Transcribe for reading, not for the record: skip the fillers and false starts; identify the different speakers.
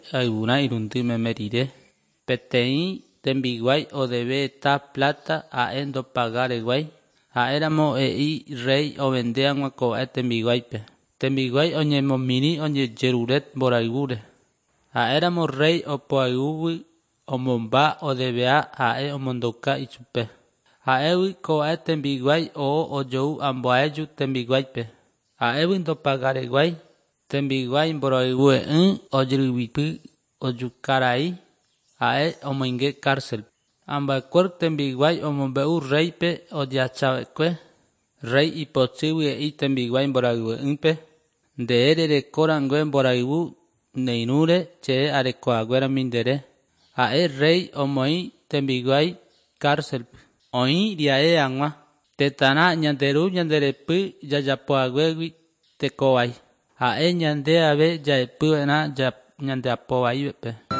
Speaker 1: alguna irundy memerire. Peteĩ tembiguái odeve ta plata ha'e ndopagareguái. Ha'éramo he'i rey ovende'ag̃ua ko'ẽ tembiguáipe. Tembiguái oñemomíri oñejerure mboraygúre. Ha'éramo rey opoayúgui omomba odevea ha'e omondouka ichupe. Ha'égui ko'ẽ tembiguái ojou ambuaéju tembiguáipe. Ha'égui ndopagareguái tembiguái mboroaygue'ỹ ojyrývipy ojukarai ha'e omoinge cárcel. Amba'ekuéra tembiguái omombe'u reype ojahachava'ekue. Rey ipotsýgui he'i tembiguái mboraygue'ỹpe. Nde rerekórangue mboraygu neirũre che'e arekuaaguérami ndére. Ha'e rey omoĩ tembiguái cárcelpe. Oĩ ria'e'ag̃ua. Tetãrã ñanderu ñanderepy jajapo'aguégui tekovái. Ha'e ñande ave jaepyva'erã ñandeapovaipe.